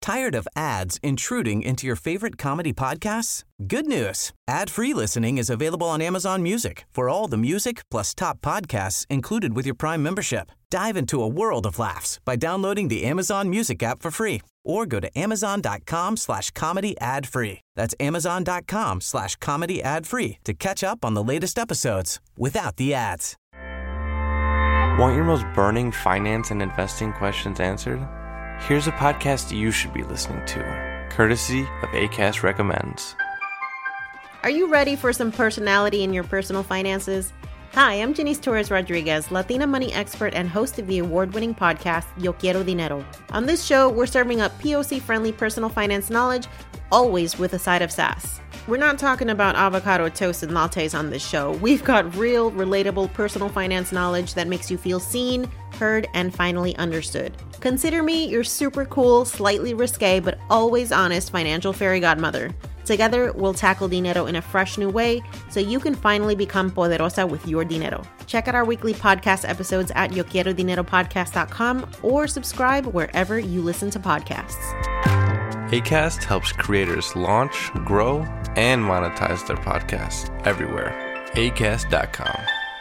Tired of ads intruding into your favorite comedy podcasts? Good news. Ad-free listening is available on Amazon Music for all the music plus top podcasts included with your Prime membership. Dive into a world of laughs by downloading the Amazon Music app for free or go to amazon.com/comedy ad-free. That's amazon.com/comedy ad-free to catch up on the latest episodes without the ads. Want your most burning finance and investing questions answered? Here's a podcast you should be listening to, courtesy of Acast Recommends. Are you ready for some personality in your personal finances? Hi, I'm Janice Torres Rodriguez, Latina money expert and host of the award-winning podcast, Yo Quiero Dinero. On this show, we're serving up POC-friendly personal finance knowledge, always with a side of sass. We're not talking about avocado toast and lattes on this show. We've got real, relatable personal finance knowledge that makes you feel seen, heard, and finally understood. Consider me your super cool, slightly risque, but always honest financial fairy godmother. Together, we'll tackle dinero in a fresh new way so you can finally become poderosa with your dinero. Check out our weekly podcast episodes at YoQuieroDineroPodcast.com or subscribe wherever you listen to podcasts. Acast helps creators launch, grow, and monetize their podcasts everywhere. Acast.com.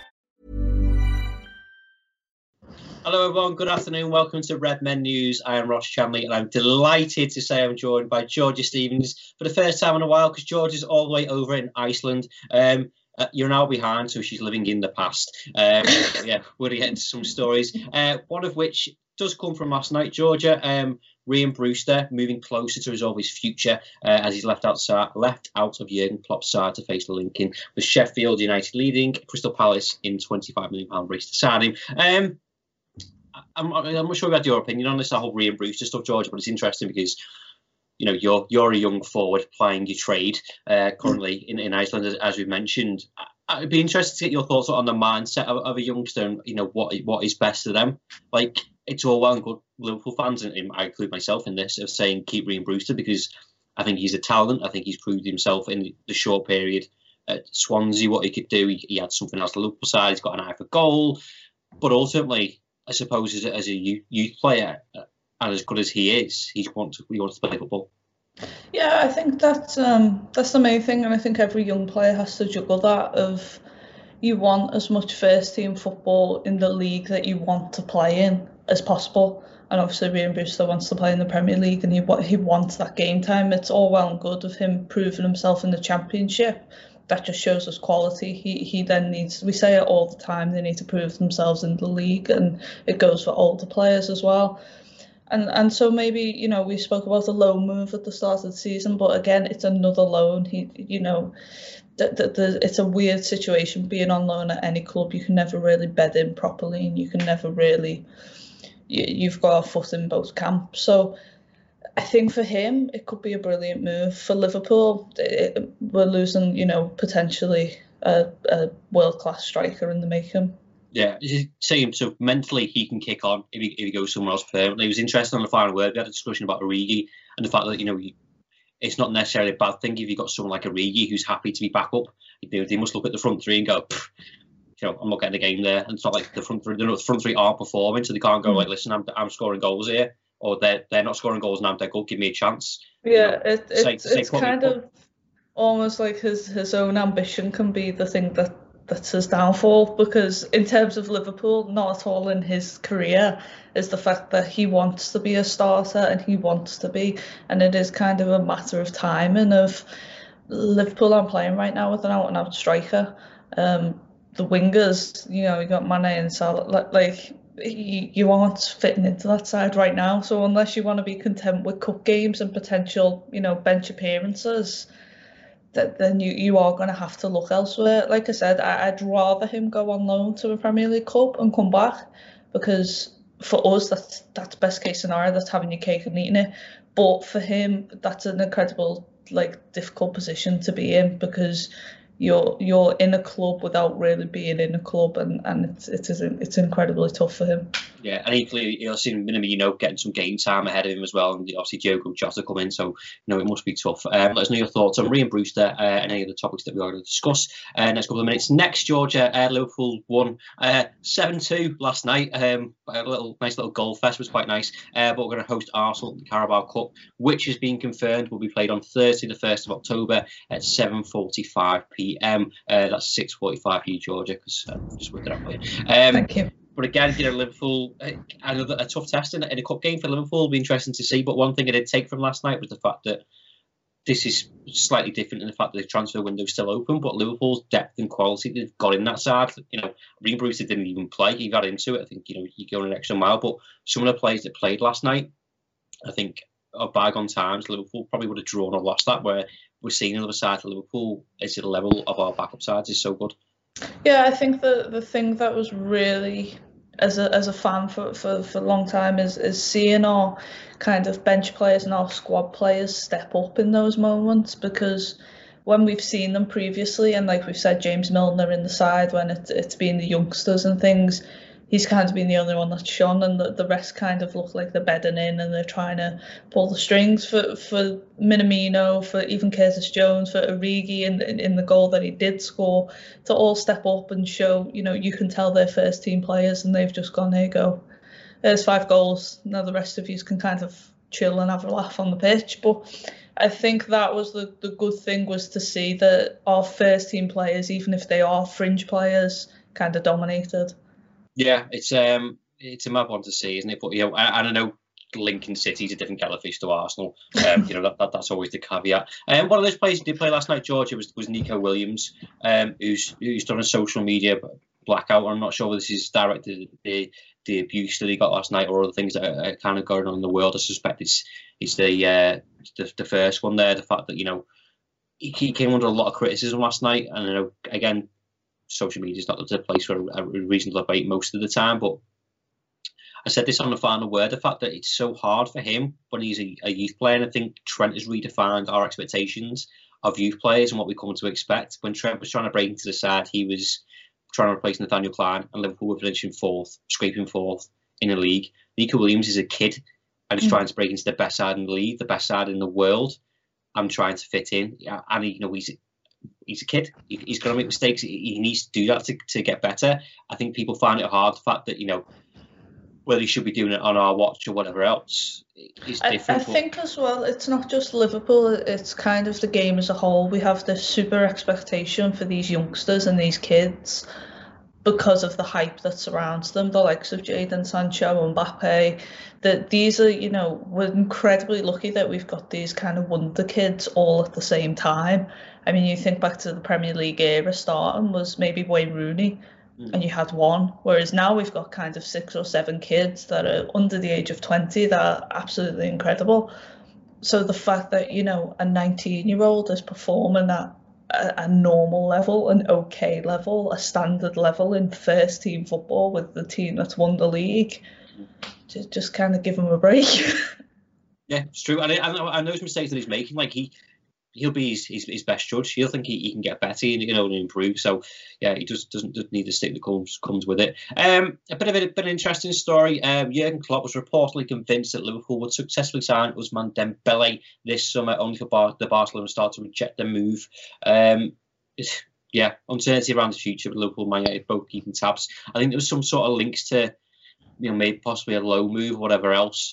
Hello everyone, good afternoon, welcome to Red Men News. I am Ross Chamley and I'm delighted to say I'm joined by Georgia Stevens for the first time in a while because Georgia's all the way over in Iceland. You're now behind, so she's living in the past. Yeah, we'll get into some stories, one of which does come from last night. Georgia, Ryan Brewster moving closer to resolve his future as he's left out of Jurgen Klopp's side to face Lincoln, with Sheffield United leading Crystal Palace in £25 million race to sign him. I'm not sure about your opinion on this, the whole Ryan Brewster stuff, Georgia, but it's interesting because you know you're a young forward playing your trade currently in Iceland, as we mentioned. I'd be interested to get your thoughts on the mindset of a youngster and what is best for them. Like, it's all well and good, Liverpool fans, and I include myself in this, of saying keep Ryan Brewster because I think he's a talent. I think he's proved himself in the short period at Swansea what he could do. He had something else to the Liverpool side. He's got an eye for goal, but ultimately, I suppose as a youth player and as good as he is, he wants to play football. Yeah, I think that's the main thing, and I think every young player has to juggle that. Of you want as much first team football in the league that you want to play in as possible, and obviously Ryan Brewster wants to play in the Premier League, and he wants that game time. It's all well and good of him proving himself in the Championship. That just shows us quality. He then needs, we say it all the time, they need to prove themselves in the league, and it goes for older players as well. And so maybe, we spoke about a loan move at the start of the season, but again, it's another loan. It's a weird situation being on loan at any club. You can never really bed in properly, and you can never really, you've got a foot in both camps. So I think for him, it could be a brilliant move. For Liverpool, we're losing, potentially a world-class striker in the making. Yeah, saying so mentally he can kick on if he goes somewhere else permanently. It was interesting on the final word. We had a discussion about Origi and the fact that it's not necessarily a bad thing if you've got someone like Origi who's happy to be back up. They must look at the front three and go, I'm not getting the game there. And it's not like the front three aren't performing, so they can't go like, listen, I'm scoring goals here, or they're not scoring goals and I'm dead good. Give me a chance. Yeah, it's kind of almost like his own ambition can be the thing that's his downfall, because in terms of Liverpool, not at all in his career, is the fact that he wants to be a starter and it is kind of a matter of timing. Of Liverpool aren't playing right now with an out-and-out striker. The wingers, you got Mane and Salah, like you aren't fitting into that side right now. So unless you want to be content with cup games and potential, bench appearances, then you are going to have to look elsewhere. Like I said, I'd rather him go on loan to a Premier League club and come back, because for us, that's best case scenario. That's having your cake and eating it. But for him, that's an incredible, difficult position to be in, because you're in a club without really being in a club, and it's incredibly tough for him. Yeah, and equally, you'll see Minamino getting some game time ahead of him as well, and obviously Diogo Jota come in, so it must be tough. Let us know your thoughts on Rhian Brewster and any of the topics that we are going to discuss next couple of minutes. Next, Georgia, Liverpool won 7-2 last night. A nice little goal fest, was quite nice. But we're going to host Arsenal in the Carabao Cup, which has been confirmed will be played on Thursday, the 1st of October at 7:45 p.m. That's 6:45 for you, Georgia, because I just worked it out for you. Thank you. But again, Liverpool, a tough test in a cup game for Liverpool. Will be interesting to see. But one thing I did take from last night was the fact that this is slightly different in the fact that the transfer window is still open. But Liverpool's depth and quality they've got in that side. Rhian Brewster didn't even play. He got into it. I think you go an extra mile. But some of the players that played last night, I think, of bygone times, Liverpool probably would have drawn or lost that. Where we're seeing another side of Liverpool is at the level of our backup sides is so good. Yeah, I think the thing that was really, as a fan for a long time, is seeing our kind of bench players and our squad players step up in those moments, because when we've seen them previously, and like we've said, James Milner in the side when it's been the youngsters and things, he's kind of been the only one that's shone, and the rest kind of look like they're bedding in and they're trying to pull the strings for Minamino, for even Curtis Jones, for Origi in the goal that he did score, to all step up and show, you can tell they're first team players, and they've just gone, here you go, there's 5 goals, now the rest of you can kind of chill and have a laugh on the pitch. But I think that was the good thing, was to see that our first team players, even if they are fringe players, kind of dominated. Yeah, it's a mad one to see, isn't it? But I know Lincoln City's a different kettle of fish to Arsenal. That's always the caveat. One of those players who did play last night, Georgia, was Nico Williams, who's done a social media blackout. I'm not sure whether this is directed at the abuse that he got last night or other things that are kind of going on in the world. I suspect it's the first one there. The fact that he came under a lot of criticism last night, and again, social media is not the place for a reasonable debate most of the time, but I said this on the final word, the fact that it's so hard for him when he's a youth player, and I think Trent has redefined our expectations of youth players and what we come to expect. When Trent was trying to break into the side, he was trying to replace Nathaniel Klein, and Liverpool were finishing scraping fourth in the league. Nico Williams is a kid and he's trying to break into the best side in the league, the best side in the world, and trying to fit in. And he's a kid. He's going to make mistakes. He needs to do that to get better. I think people find it hard, the fact that, whether he should be doing it on our watch or whatever else is different. I think as well, it's not just Liverpool, it's kind of the game as a whole. We have this super expectation for these youngsters and these kids because of the hype that surrounds them, the likes of Jadon Sancho, Mbappe, that these are, we're incredibly lucky that we've got these kind of wonder kids all at the same time. I mean, you think back to the Premier League era starting was maybe Wayne Rooney, and you had one, whereas now we've got kind of 6 or 7 kids that are under the age of 20 that are absolutely incredible. So the fact that, a 19-year-old is performing at a normal level, an okay level, a standard level in first team football with the team that's won the league, just kind of give him a break. Yeah, it's true. And I know those mistakes that he's making, like he'll be his best judge. He'll think he can get better and and improve. So yeah, he just doesn't need the stick that comes with it. A bit of an interesting story. Jurgen Klopp was reportedly convinced that Liverpool would successfully sign Ousmane Dembele this summer, only for the Barcelona star to reject the move. Uncertainty around the future, but Liverpool and Man United both keeping tabs. I think there was some sort of links to maybe possibly a low move or whatever else.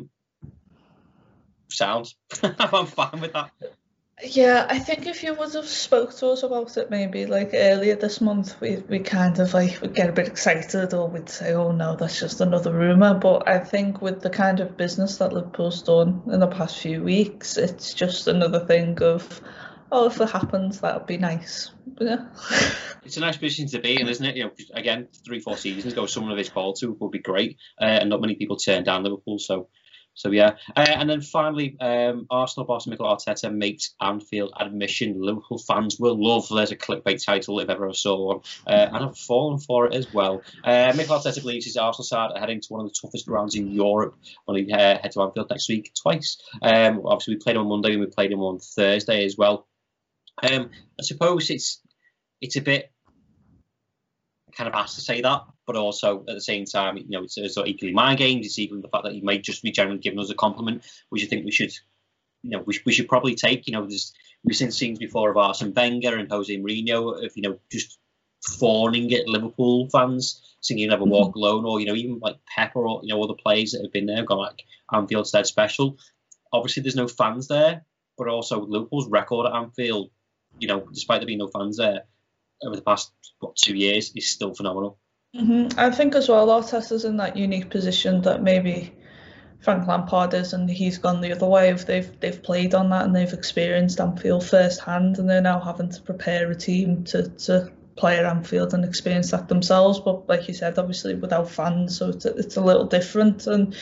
Sound. I'm fine with that. Yeah, I think if you would have spoke to us about it maybe like earlier this month, we kind of would get a bit excited, or we'd say, oh no, that's just another rumour. But I think with the kind of business that Liverpool's done in the past few weeks, it's just another thing of, if it happens, that would be nice. But yeah. It's a nice position to be in, isn't it? Again, 3-4 seasons ago, someone of his quality would be great, and not many people turned down Liverpool, So yeah, and then finally, Arsenal boss Mikel Arteta makes Anfield admission. Liverpool fans will love. There's a clickbait title if ever I saw one, and I've fallen for it as well. Mikel Arteta believes his Arsenal side are heading to one of the toughest grounds in Europe when he head to Anfield next week twice. Obviously, we played on Monday and we played him on Thursday as well. I suppose it's it's a bit kind of has to say that, but also at the same time, it's sort of equally mind games. It's equally the fact that he might just be generally giving us a compliment, which I think we should, we should probably take. We've seen scenes before of Arsene Wenger and Jose Mourinho of just fawning at Liverpool fans, singing "Never Walk Alone," or even like Pep or other players that have been there, gone like Anfield's dead special. Obviously, there's no fans there, but also Liverpool's record at Anfield, despite there being no fans there over the past 2 years, is still phenomenal. I think as well, Arteta's in that unique position that maybe Frank Lampard is, and he's gone the other way. They've played on that and they've experienced Anfield firsthand, and they're now having to prepare a team to play at Anfield and experience that themselves. But like you said, obviously without fans, so it's a little different. And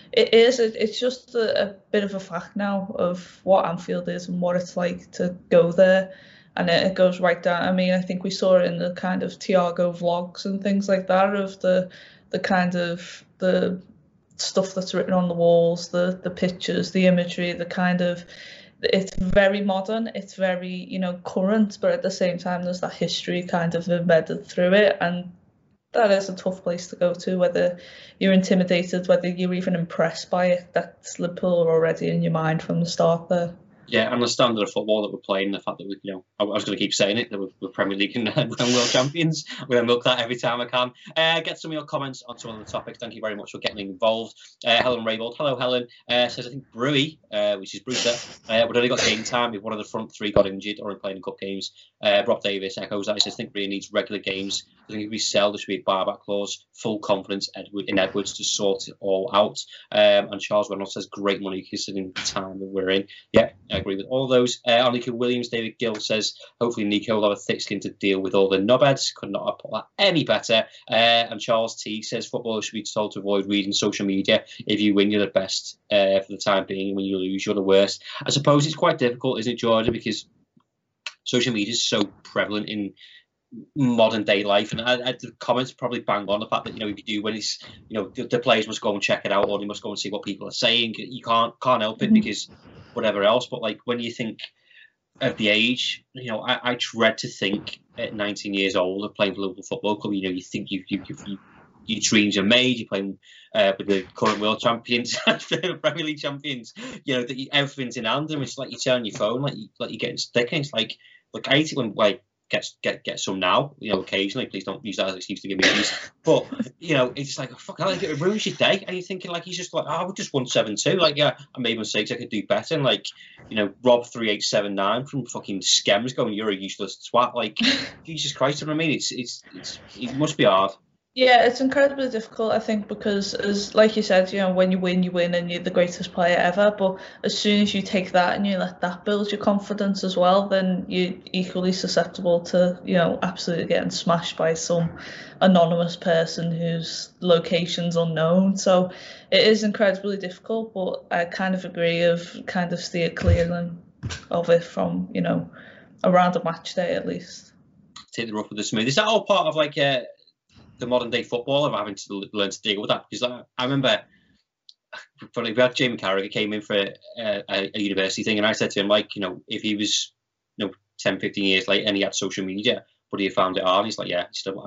it's just a bit of a fact now of what Anfield is and what it's like to go there. And it goes right down. I mean, I think we saw it in the kind of Thiago vlogs and things like that, of the kind of the stuff that's written on the walls, the pictures, the imagery, the kind of, it's very modern, it's very, current, but at the same time there's that history kind of embedded through it. And that is a tough place to go to, whether you're intimidated, whether you're even impressed by it. That's Liverpool already in your mind from the start there. Yeah, and the standard of football that we're playing, the fact that we, I was going to keep saying it, that we're Premier League and World Champions. We're going to milk that every time I can. Get some of your comments on some of the topics. Thank you very much for getting involved. Helen Raybold, hello Helen, says I think Brewy, which is Brewster, would only got game time if one of the front three got injured or in playing cup games. Rob Davis echoes that. He says I think really needs regular games. I think if we sell, there should be a buyback clause. Full confidence in Edwards to sort it all out. And Charles Reynolds says great money considering the time that we're in. Yeah, I agree with all those. Nico Williams, David Gill says hopefully Nico will have a thick skin to deal with all the knobheads. Could not have put that any better. And Charles T says footballers should be told to avoid reading social media. If you win, you're the best for the time being. When you lose, you're the worst. I suppose it's quite difficult, isn't it, Georgia? Because social media is so prevalent in modern day life, and the comments probably bang on the fact that if you do when it's the players must go and check it out, or they must go and see what people are saying. You can't help it because whatever else. But like when you think of the age, I dread to think at 19 years old of playing for Liverpool Football Club. You think your dreams are made. You're playing with the current world champions, Premier League champions. That everything's in hand, and it's like you turn your phone, like you're getting stick, and it's like I hate it when get some now, occasionally. Please don't use that as an excuse to give me abuse. But it's just like, oh, fuck, it ruins your day. And you're thinking like he's just like, I just won 7-2. Like, yeah, I made mistakes. I could do better. And like, Rob 3879 from fucking Skems going, you're a useless twat. Like, Jesus Christ. You know what I mean? It must be hard. Yeah, it's incredibly difficult, I think, because as like you said, when you win and you're the greatest player ever. But as soon as you take that and you let that build your confidence as well, then you're equally susceptible to, absolutely getting smashed by some anonymous person whose location's unknown. So it is incredibly difficult, but I kind of agree steer clear of it from, around a match day at least. Take the rough with the smooth. Is that all part of like the modern day football of having to learn to deal with that? Because I remember we had Jamie Carragher came in for a university thing, and I said to him, like, if he was 10, 15 years late and he had social media, but he found it hard, he's like, yeah, he said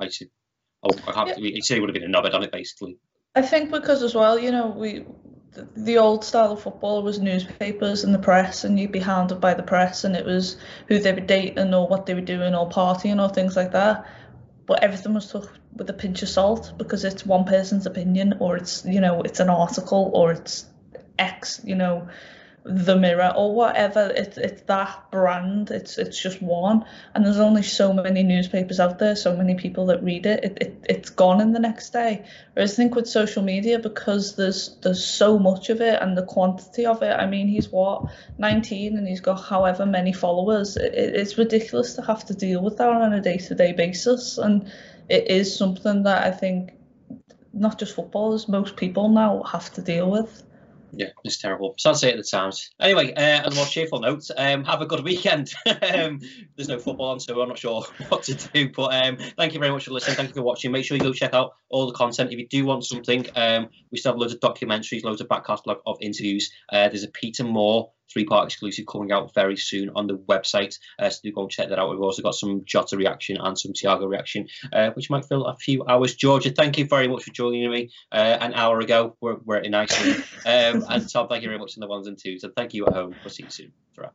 he would have been a knobhead on it, basically. I think because as well, the old style of football was newspapers and the press, and you'd be hounded by the press, and it was who they were dating or what they were doing or partying or things like that. But everything was took with a pinch of salt because it's one person's opinion, or it's it's an article, or it's X, the Mirror or whatever. It's that brand. It's just one, and there's only so many newspapers out there, so many people that read it. It's gone in the next day. Whereas I think with social media, because there's so much of it and the quantity of it. I mean, he's 19 and he's got however many followers. It's ridiculous to have to deal with that on a day-to-day basis, and it is something that I think not just footballers, most people now have to deal with. Yeah, it's terrible. Sad to say at the times. Anyway, on a more cheerful note, have a good weekend. There's no football on, so I'm not sure what to do. But thank you very much for listening. Thank you for watching. Make sure you go check out all the content. If you do want something, we still have loads of documentaries, loads of back catalogue of interviews. There's a Peter Moore 3-part exclusive coming out very soon on the website. So do go and check that out. We've also got some Jota reaction and some Thiago reaction, which might fill a few hours. Georgia, thank you very much for joining me an hour ago. We're in Iceland. And Tom, thank you very much in the ones and twos. And thank you at home. We'll see you soon. Ta-ra.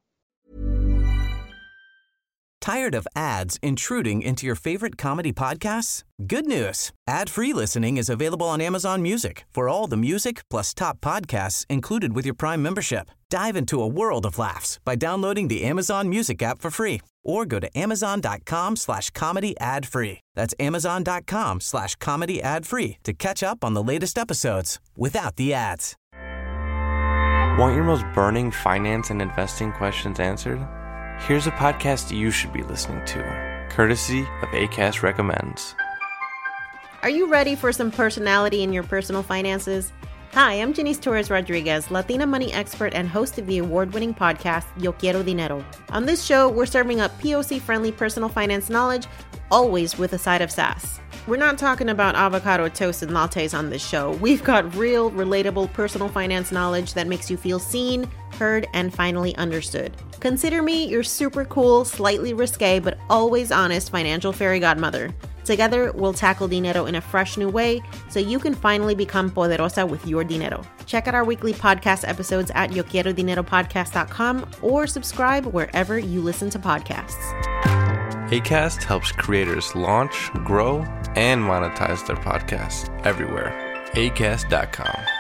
Tired of ads intruding into your favorite comedy podcasts? Good news. Ad-free listening is available on Amazon Music for all the music plus top podcasts included with your Prime membership. Dive into a world of laughs by downloading the Amazon Music app for free or go to amazon.com/comedy ad-free. That's amazon.com/comedy ad-free to catch up on the latest episodes without the ads. Want your most burning finance and investing questions answered? Here's a podcast you should be listening to, courtesy of Acast Recommends. Are you ready for some personality in your personal finances? Hi, I'm Janice Torres Rodriguez, Latina money expert and host of the award-winning podcast, Yo Quiero Dinero. On this show, we're serving up POC-friendly personal finance knowledge, always with a side of sass. We're not talking about avocado toast and lattes on this show. We've got real, relatable personal finance knowledge that makes you feel seen, heard, and finally understood. Consider me your super cool, slightly risque, but always honest financial fairy godmother. Together, we'll tackle dinero in a fresh new way so you can finally become poderosa with your dinero. Check out our weekly podcast episodes at YoQuieroDineroPodcast.com or subscribe wherever you listen to podcasts. Acast helps creators launch, grow, and monetize their podcasts everywhere. Acast.com.